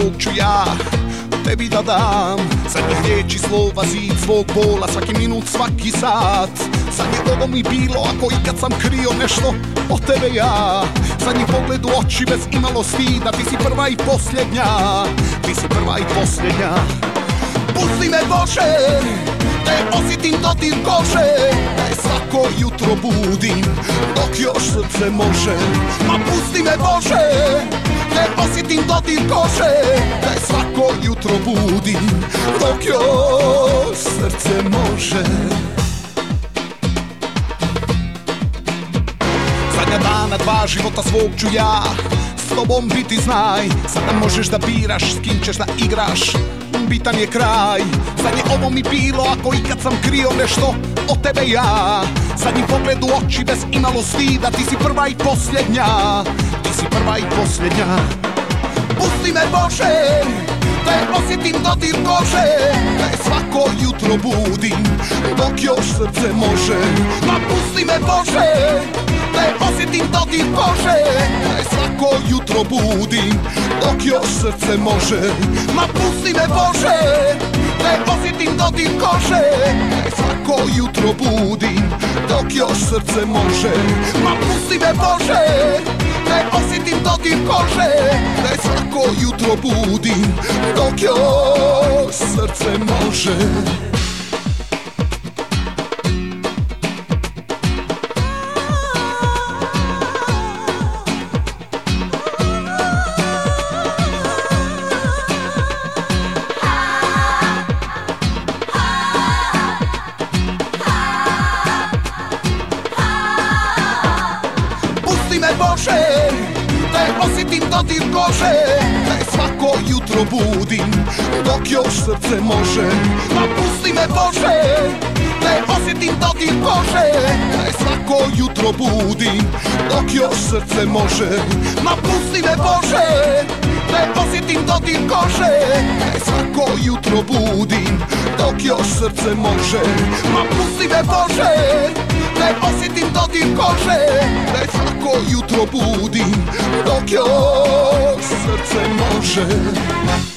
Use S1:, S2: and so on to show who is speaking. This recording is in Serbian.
S1: svog ću ja tebi da dam. Zadnjih riječi, slova, zid svog bola, svaki minut, svaki sat. Zadnje ovo mi bilo, ako ikad sam krio nešto od tebe ja. Zadnji pogled u oči bez imalo stida, ti si prva i posljednja, ti si prva i posljednja. Pusti me Bože, te osjetim dodir kože, te svako jutro budim, dok još srce može. Ma pusti me Bože, te osjetim dodir kože, te svako jutro budim, dok još srce može. Zadnja dana, dva života svog ću ja s tobom biti, znaj. Sada možeš da biraš s kim ćeš da igraš, bitan je kraj. Zadnje ovo mi bilo, ako ikad sam krio nešto od tebe ja. Zadnji pogled u oči bez imalo stida, ti si prva i posljednja, ti si prva i posljednja. Pusti me Bože, te osjetim dodir kože, te svako jutro budim, dok još srce može. Ma pusti me Bože, te osjetim dodir kože, te svako jutro budim, dok još srce može. Ma pusti me Bože, te osjetim dodir kože, te svako jutro budim, dok još srce može. Ma pusti me Bože, te osjetim dodir kože, te svako jutro budim, dok još srce može. Bože, te osjetim dodir kože, te svako jutro budim, dok još srce može. Ma pusti me Bože, te osjetim dodir kože, te svako jutro budim, dok još srce može. Ma pusti me Bože, te osjetim dodir kože, te svako jutro budim, dok još srce može. Ma pusti me Bože, te osjetim dodir kože, te svako jutro budim, dok još srce može.